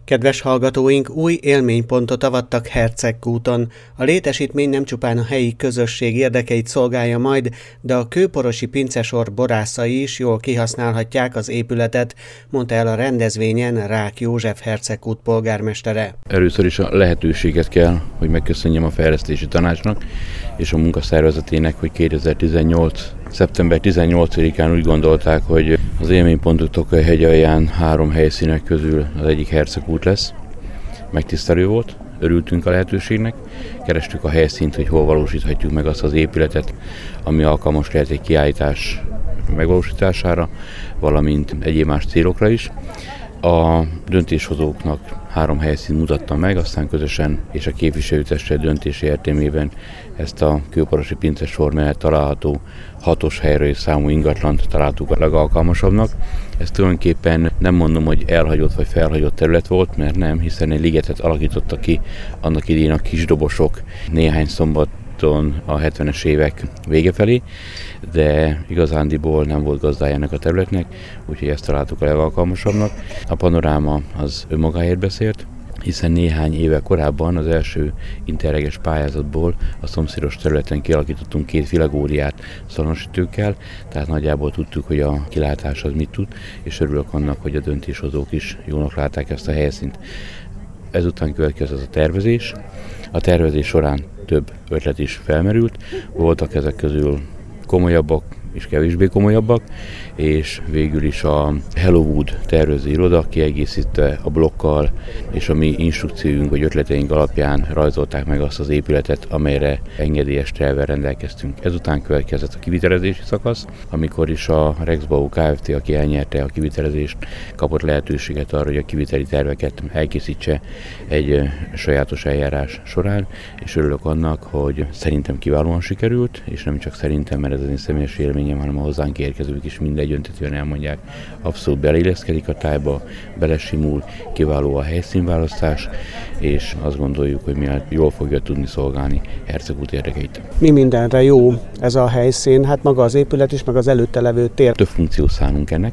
Kedves hallgatóink, új élménypontot avattak Herceggkúton. A létesítmény nem csupán a helyi közösség érdekeit szolgálja majd, de a kőporosi pincesor borászai is jól kihasználhatják az épületet, mondta el a rendezvényen Rák József Herceggkút polgármestere. Először is a lehetőséget kell, hogy megköszönjem a fejlesztési tanácsnak és a munkaszervezetének, hogy 2018. szeptember 18-án úgy gondolták, hogy az élménypontok Tokaj-hegy alján 3 helyszínek közül az egyik Herceggkút lesz. Megtisztelő volt, örültünk a lehetőségnek, kerestük a helyszínt, hogy hol valósíthatjuk meg azt az épületet, ami alkalmas lehet egy kiállítás megvalósítására, valamint egyéb más célokra is. A döntéshozóknak 3 helyszínt mutattam meg, aztán közösen és a képviselőtestület döntési értelmében ezt a kőporosi pincesor mellett található 6-os helyről számú ingatlant találtuk a legalkalmasabbnak. Ez tulajdonképpen nem mondom, hogy elhagyott vagy felhagyott terület volt, mert nem, hiszen egy ligetet alakítottak ki annak idején a kisdobosok néhány szombaton a 70-es évek vége felé, de igazándiból nem volt gazdájának a területnek, úgyhogy ezt találtuk a legalkalmasabbnak. A panoráma az önmagáért beszélt, hiszen néhány éve korábban az első interreges pályázatból a szomszédos területen kialakítottunk 2 vilegóriát szalonosítőkkel, tehát nagyjából tudtuk, hogy a kilátás az mit tud, és örülök annak, hogy a döntéshozók is jónak látták ezt a helyszínt. Ezután következett a tervezés. A tervezés során több ötlet is felmerült, voltak ezek közül komolyabbak és kevésbé komolyabbak, és végül is a Hellowood tervező iroda kiegészítve a blokkal, és a mi instrukcióink vagy ötleteink alapján rajzolták meg azt az épületet, amelyre engedélyes tervvel rendelkeztünk. Ezután következett a kivitelezési szakasz, amikor is a Rexbau Kft., aki elnyerte a kivitelezést, kapott lehetőséget arra, hogy a kiviteli terveket elkészítse egy sajátos eljárás során, és örülök annak, hogy szerintem kiválóan sikerült, és nem csak szerintem, mert ez az én személyes élményem, hanem a hozzánk érkezők is mindegy öntetően elmondják. Abszolút beleilleszkedik a tájba, belesimul, kiváló a helyszínválasztás, és azt gondoljuk, hogy jól fogja tudni szolgálni Herceggkút érdekeit. Mi mindenre jó ez a helyszín? Hát maga az épület is, meg az előtte levő tér. Több funkciót szánunk ennek.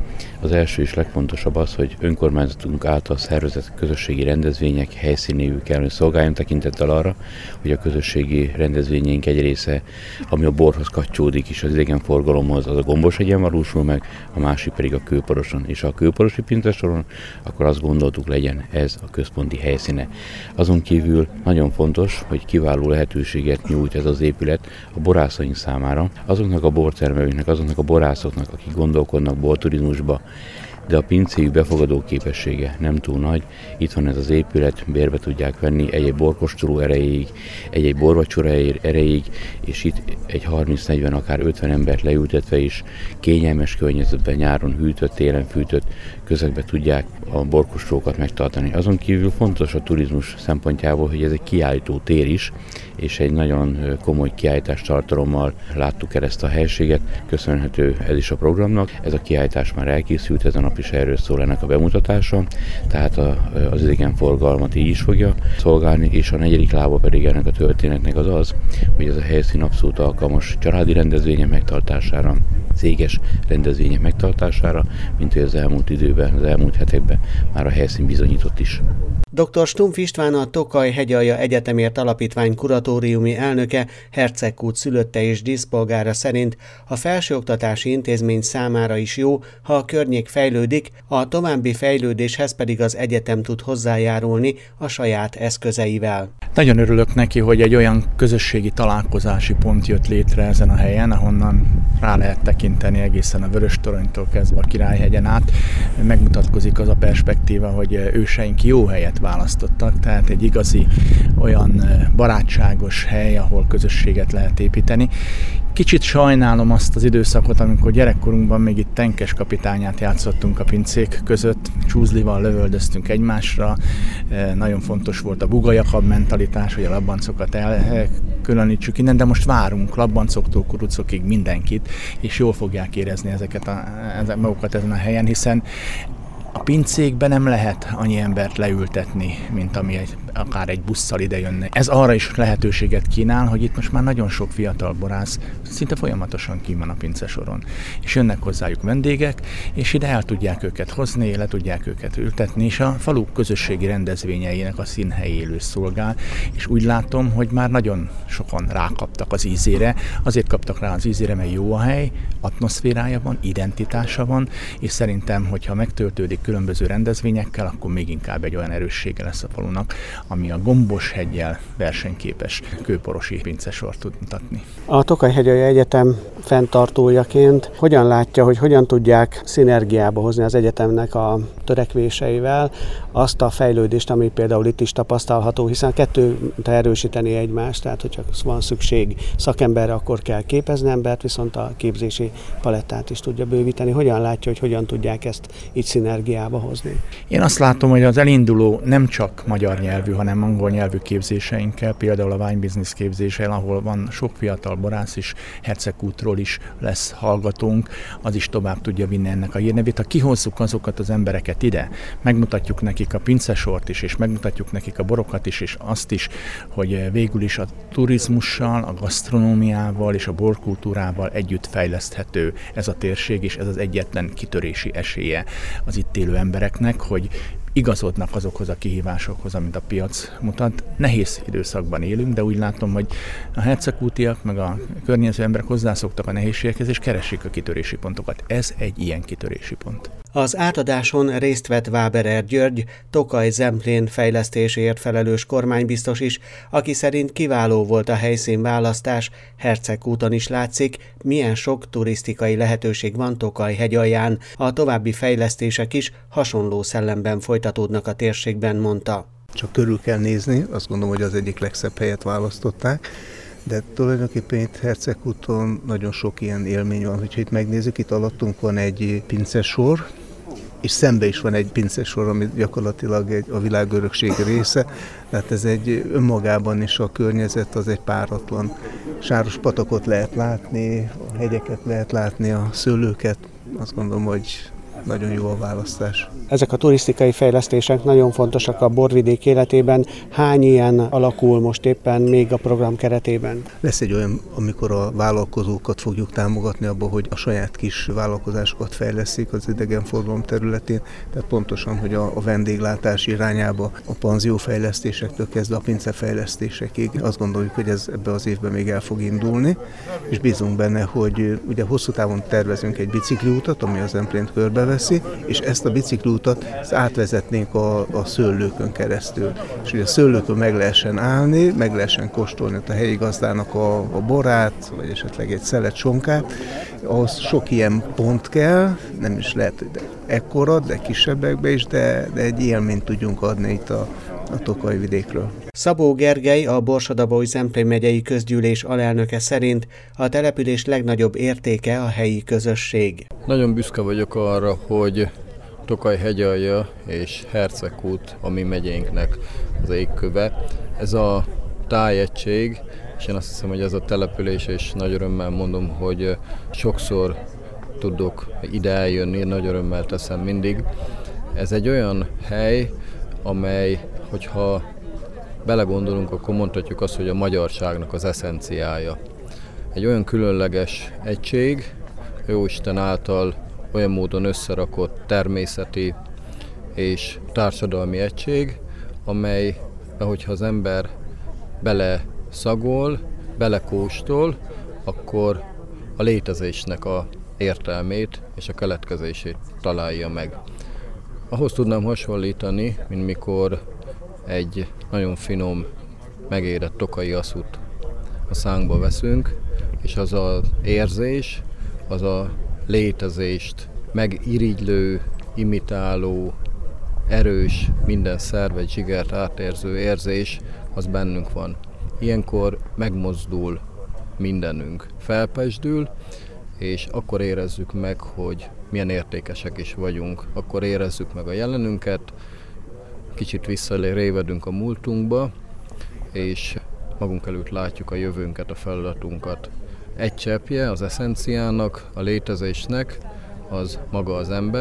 Az első és legfontosabb az, hogy önkormányzatunk által szervezett közösségi rendezvények helyszínéül kell, hogy szolgáljon tekintettel arra, hogy a közösségi rendezvényeink egy része, ami a borhoz kapcsolódik és az idegenforgalomhoz, az a Gomboshegyen valósul meg, a másik pedig a Kőporoson. És a kőporosi pincesoron, akkor azt gondoltuk, legyen ez a központi helyszíne. Azon kívül nagyon fontos, hogy kiváló lehetőséget nyújt ez az épület a borászaink számára, azoknak a bortermelőknek, azoknak a borászoknak, akik gondolkodnak borturizmusba, de a pincéjük befogadó képessége nem túl nagy. Itt van ez az épület, bérbe tudják venni egy borkóstoló erejéig, egy borvacsora erejéig, és itt egy 30-40, akár 50 embert leültetve is kényelmes környezetben, nyáron hűtött, télen fűtött közegbe tudják a borkóstolókat megtartani. Azon kívül fontos a turizmus szempontjából, hogy ez egy kiállító tér is, és egy nagyon komoly kiállítás tartalommal láttuk el ezt a helységet. Köszönhető ez is a programnak. Ez a kiállítás már elkészült, ez a nap is erről szól ennek a bemutatása, tehát az idegenforgalmat így is fogja szolgálni, és a 4. lába pedig ennek a történetnek az, hogy ez a helyszín abszolút alkalmas családi rendezvények megtartására, céges rendezvények megtartására, mint hogy az elmúlt időben, az elmúlt hetekben már a helyszín bizonyított is. Dr. Stumpf István, a Tokaj-hegyalja Egyetemért Alapítvány kuratóriumi elnöke, Herceggkút szülötte és díszpolgára szerint a felsőoktatási intézmény számára is jó, ha a környék fejlődik, a további fejlődéshez pedig az egyetem tud hozzájárulni a saját eszközeivel. Nagyon örülök neki, hogy egy olyan közösségi találkozási pont jött létre ezen a helyen, ahonnan rá lehet tekinteni egészen a Vöröstoronytól kezdve a Királyhegyen át. Megmutatkozik az a perspektíva, hogy őseink jó helyet választottak, tehát egy igazi olyan barátságos hely, ahol közösséget lehet építeni. Kicsit sajnálom azt az időszakot, amikor gyerekkorunkban még itt tenkes kapitányát játszottunk a pincék között, csúzlival lövöldöztünk egymásra, nagyon fontos volt a bugajakab mentalitás, hogy a labbancokat elkülönítsük innen, de most várunk labbancoktól kurucokig mindenkit, és jól fogják érezni ezeket magukat ezen a helyen, hiszen A pincékben nem lehet annyi embert leültetni, mint ami akár egy busszal idejönne. Ez arra is lehetőséget kínál, hogy itt most már nagyon sok fiatal borász szinte folyamatosan kín van a pincesoron. És jönnek hozzájuk vendégek, és ide el tudják őket hozni, le tudják őket ültetni, és a falu közösségi rendezvényeinek a színhelyélő szolgál, és úgy látom, hogy már nagyon sokan rákaptak az ízére. Azért kaptak rá az ízére, mert jó a hely, atmoszférája van, identitása van, és szerintem, hogyha megtöltődik különböző rendezvényekkel, akkor még inkább egy olyan erőssége lesz a falunak, ami a Gombos-heggyel versenyképes kőporosi pincesort tud mutatni. A Tokaj-hegyalja Egyetem fenntartójaként hogyan látja, hogy hogyan tudják szinergiába hozni az egyetemnek a törekvéseivel azt a fejlődést, ami például itt is tapasztalható, hiszen a kettő erősíteni egymást, tehát hogyha van szükség szakemberre, akkor kell képezni embert, viszont a képzési palettát is tudja bővíteni. Hogyan látja, hogy hogyan tudják ezt így szinergiába hozni? Én azt látom, hogy az elinduló nem csak magyar nyelvű, hanem angol nyelvű képzéseinkkel, például a Wine Business képzéssel, ahol van sok fiatal borász is, Hercegkútról is lesz hallgatónk, az is tovább tudja vinni ennek a hírnevét. Ha kihozzuk azokat az embereket ide, megmutatjuk nekik a pincesort is, és megmutatjuk nekik a borokat is, és azt is, hogy végül is a turizmussal, a gasztronómiával és a borkultúrával együtt fejleszthető ez a térség, és ez az egyetlen kitörési esélye az itt élő embereknek, hogy igazodnak azokhoz a kihívásokhoz, amit a piac mutat. Nehéz időszakban élünk, de úgy látom, hogy a hercegkútiak meg a környező emberek hozzászoktak a nehézségekhez, és keresik a kitörési pontokat. Ez egy ilyen kitörési pont. Az átadáson részt vett Váberer György, Tokaj-Zemplén fejlesztéséért felelős kormánybiztos is, aki szerint kiváló volt a helyszínválasztás, Hercegkúton is látszik, milyen sok turisztikai lehetőség van Tokaj-hegyalján. A további fejlesztések is hasonló szellemben folytatódnak a térségben, mondta. Csak körül kell nézni, azt gondolom, hogy az egyik legszebb helyet választották, de tulajdonképpen itt Hercegkúton nagyon sok ilyen élmény van. Hogyha itt megnézzük, itt alattunk van egy pincesor, és szembe is van egy pincesor, ami gyakorlatilag a világörökség része, tehát ez egy önmagában is a környezet az egy páratlan. Sáros patakot lehet látni, a hegyeket lehet látni, a szőlőket, azt gondolom, hogy nagyon jó a választás. Ezek a turisztikai fejlesztések nagyon fontosak a borvidék életében. Hány ilyen alakul most éppen még a program keretében? Lesz egy olyan, amikor a vállalkozókat fogjuk támogatni abban, hogy a saját kis vállalkozásokat fejleszik az idegenforgalom területén, tehát pontosan, hogy a vendéglátás irányába, a panziófejlesztésektől kezdve a pincefejlesztésekig. Azt gondoljuk, hogy ez ebbe az évben még el fog indulni, és bízunk benne, hogy ugye hosszú távon tervezünk egy bicikliutat, ami az Zemplént körbeveszi, és ezt a bicikliutat átvezetnénk a szőlőkön keresztül. És ugye a szőlőkön meg lehessen állni, meg lehessen kóstolni a helyi gazdának a borát, vagy esetleg egy szelet sonkát. Ahhoz sok ilyen pont kell, nem is lehet ekkora, de kisebbekbe is, de egy élményt tudjunk adni itt a Tokaj vidékről. Szabó Gergely, a Borsod-Abaúj-Zemplén megyei közgyűlés alelnöke szerint a település legnagyobb értéke a helyi közösség. Nagyon büszke vagyok arra, hogy Tokaj-hegyalja és Hercegkút a mi megyénknek az égköve. Ez a tájegység, és én azt hiszem, hogy ez a település, és nagy örömmel mondom, hogy sokszor tudok ide eljönni, nagy örömmel teszem mindig. Ez egy olyan hely, amely, hogyha belegondolunk, akkor mondhatjuk azt, hogy a magyarságnak az eszenciája. Egy olyan különleges egység, Jóisten által olyan módon összerakott természeti és társadalmi egység, amely, ahogyha az ember beleszagol, belekóstol, akkor a létezésnek a értelmét és a keletkezését találja meg. Ahhoz tudnám hasonlítani, mint mikor egy nagyon finom, megérett tokai aszút a szánkba veszünk, és az az érzés, az a létezést megirigylő, imitáló, erős, minden szervet, zsigert átérző érzés, az bennünk van. Ilyenkor megmozdul mindenünk, felpesdül, és akkor érezzük meg, hogy milyen értékesek is vagyunk. Akkor érezzük meg a jelenünket, kicsit visszarévedünk a múltunkba, és magunk előtt látjuk a jövőnket, a feladatunkat. Egy cseppje az eszenciának, a létezésnek, az maga az ember,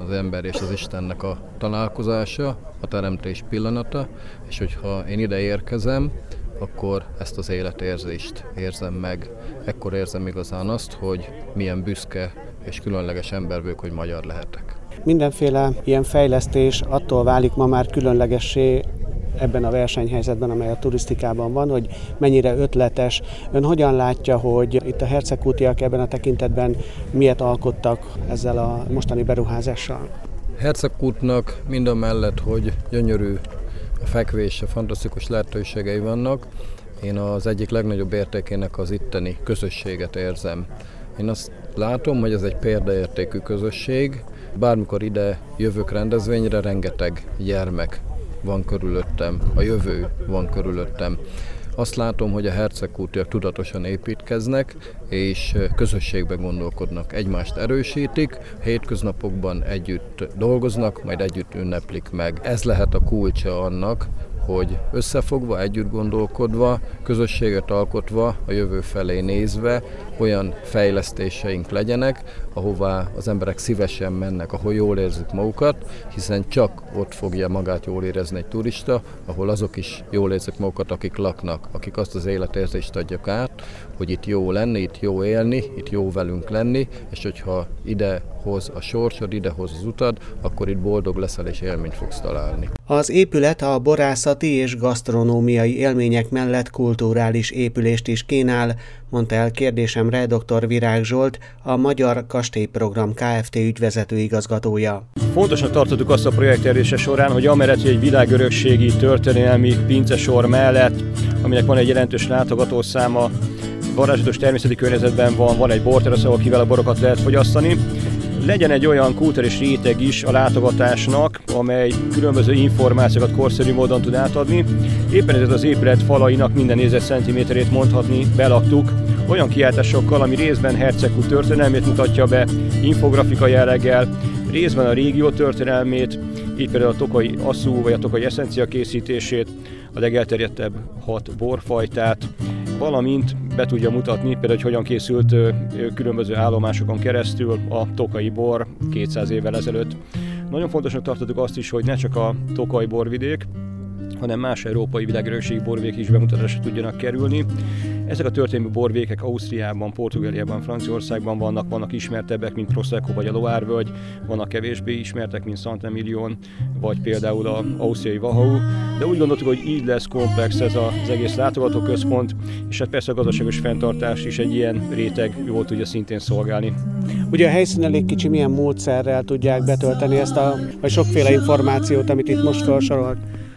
az ember és az Istennek a találkozása, a teremtés pillanata, és hogyha én ide érkezem, akkor ezt az életérzést érzem meg. Ekkor érzem igazán azt, hogy milyen büszke és különleges ember vagyok, hogy magyar lehetek. Mindenféle ilyen fejlesztés attól válik ma már különlegessé ebben a versenyhelyzetben, amely a turisztikában van, hogy mennyire ötletes. Ön hogyan látja, hogy itt a hercegkútiak ebben a tekintetben miért alkottak ezzel a mostani beruházással? Hercegkútnak mindamellett, hogy gyönyörű a fekvés, fantasztikus lehetőségei vannak, én az egyik legnagyobb értékének az itteni közösséget érzem. Én azt látom, hogy ez egy példaértékű közösség. Bármikor ide jövök rendezvényre, rengeteg gyermek van körülöttem, a jövő van körülöttem. Azt látom, hogy a hercegkútiak tudatosan építkeznek, és közösségbe gondolkodnak, egymást erősítik, hétköznapokban együtt dolgoznak, majd együtt ünneplik meg. Ez lehet a kulcsa annak, hogy összefogva, együtt gondolkodva, közösséget alkotva, a jövő felé nézve olyan fejlesztéseink legyenek, ahová az emberek szívesen mennek, ahol jól érzik magukat, hiszen csak ott fogja magát jól érezni egy turista, ahol azok is jól érzik magukat, akik laknak, akik azt az életérzést adják át, hogy itt jó lenni, itt jó élni, itt jó velünk lenni, és hogyha ide hoz a sorsod, idehoz az utad, akkor itt boldog leszel és élményt fogsz találni. Az épület a borászati és gasztronómiai élmények mellett kulturális épülést is kínál, mondta el kérdésemre dr. Virág Zsolt, a Magyar Kastélyprogram Kft. Ügyvezető igazgatója. Fontosnak tartottuk azt a projekttervezése során, hogy amellett, hogy egy világörökségi történelmi pincesor mellett, aminek van egy jelentős látogatószáma, varázslatos természeti környezetben van egy borterasz, ahol kivel a borokat lehet fogyasztani. Legyen egy olyan kulturális réteg is a látogatásnak, amely különböző információkat korszerű módon tud átadni. Éppen ezért az épület falainak minden négyzetcentiméterét mondhatni belaktuk olyan kiáltásokkal, ami részben hercegkút történelmét mutatja be, infografika jelleggel, részben a régió történelmét, így például a tokaji asszú vagy a tokaji eszencia készítését, a legelterjedtebb 6 borfajtát, valamint be tudja mutatni, például, hogy hogyan készült különböző állomásokon keresztül a tokaji bor 200 évvel ezelőtt. Nagyon fontosnak tartottuk azt is, hogy ne csak a tokaji borvidék, hanem más európai világörökségi borvidék is bemutatásra tudjanak kerülni. Ezek a történelmi borvidékek Ausztriában, Portugáliában, Franciaországban vannak ismertebbek, mint Prosecco vagy a Loire-völgy, vannak kevésbé ismertek, mint Saint-Emilion, vagy például az ausztriai Wachau, de úgy gondoltuk, hogy így lesz komplex ez az egész látogatóközpont, és hát persze a gazdaságos fenntartás is egy ilyen réteg jól tudja szintén szolgálni. Ugye a helyszín elég kicsi, milyen módszerrel tudják betölteni ezt vagy sokféle információt, amit itt most felsorolt?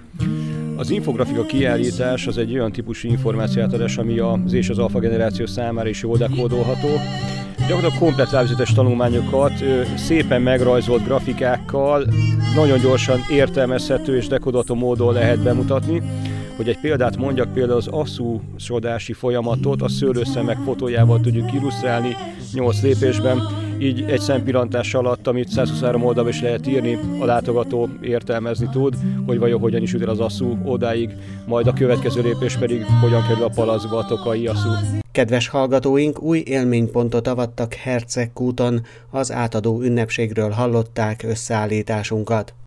Az infografika kiállítás az egy olyan típusú információátadás, ami az és az alfa generáció számára is jól dekódolható. Gyakorlatilag komplett lábjegyzetes tanulmányokat szépen megrajzolt grafikákkal nagyon gyorsan értelmezhető és dekódolható módon lehet bemutatni. Hogy egy példát mondjak, például az asszúsodási folyamatot a szőlőszemek fotójával tudjuk illusztrálni 8 lépésben, így egy szempillantás alatt, amit 123 oldalban is lehet írni, a látogató értelmezni tud, hogy vajon hogyan is jut el az asszú odáig, majd a következő lépés pedig hogyan kerül a palackba a tokaji asszú. Kedves hallgatóink, új élménypontot avattak Hercegkúton, az átadó ünnepségről hallották összeállításunkat.